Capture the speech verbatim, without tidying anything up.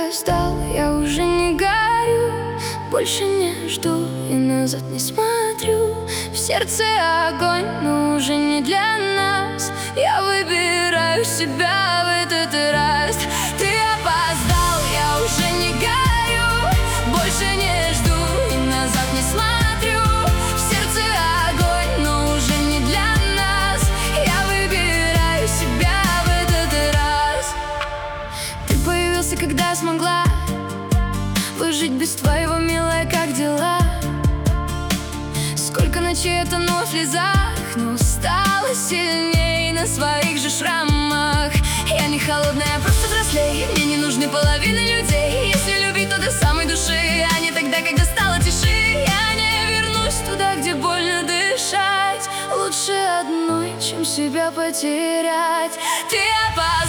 опоздал, я уже не горю, больше не жду и назад не смотрю. В сердце огонь, но уже не для нас. Я выбираю себя в этот раз. Ты опоздал, я уже не горю, больше не жду и назад не смотрю. В сердце огонь, но уже не для нас. Я выбираю себя в этот раз. Ты появился, когда смогла выжить без твоего, милая, как дела? Сколько ночей я тону в слезах, но стала сильней на своих же шрамах. Я не холодная, просто взрослей. Мне не нужны половины людей. Если любить, то до самой души, а не тогда, когда стало тиши. Я не вернусь туда, где больно дышать. Лучше одной, чем себя потерять. Ты опоздал.